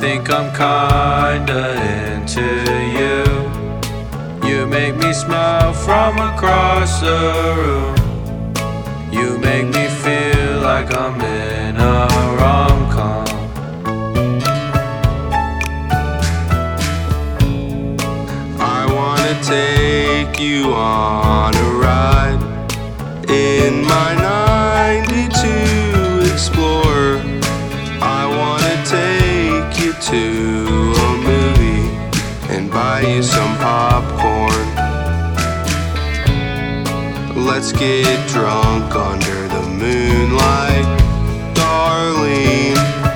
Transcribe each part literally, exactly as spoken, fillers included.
think I'm kinda into you. You make me smile from across the room. You make me feel like I'm in a rom-com. I wanna take you on a ride in my ninety-two Explorer. I wanna take you to a movie and buy you some popcorn. Let's get drunk under the moonlight, darling,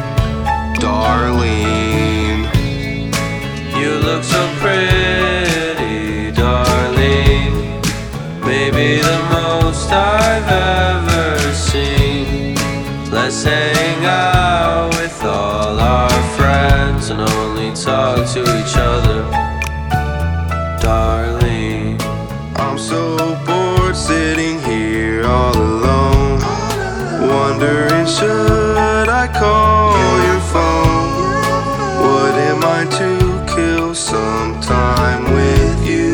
darling. You look so pretty, darling. Maybe the most I've ever seen. Let's hang out with all our friends and only talk to each other, darling. I'm so bored sitting here all alone, wondering should I call your phone? Would it mind to kill some time with you?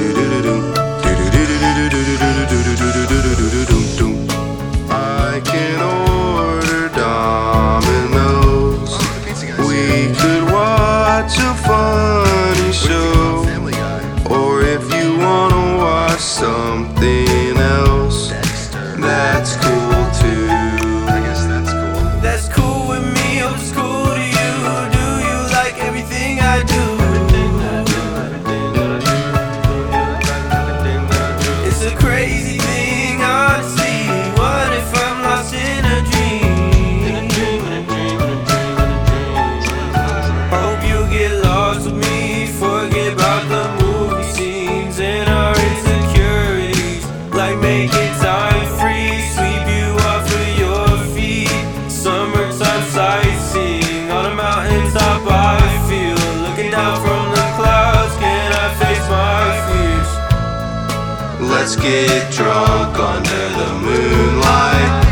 I can order Domino's. We could watch a funny show, or if you wanna watch something else, that's cool too. I guess that's cool. That's cool with me, hope it's cool to you. Do you like everything I do? It's a crazy thing, honestly. What if I'm lost in a dream? Hope you get lost with me. Forget about the movie scenes and our insecurities. Like making time free, sweep you off of your feet. Summertime sightseeing on a mountaintop, I feel. Looking down from the clouds, can I face my fears? Let's get drunk under the moonlight,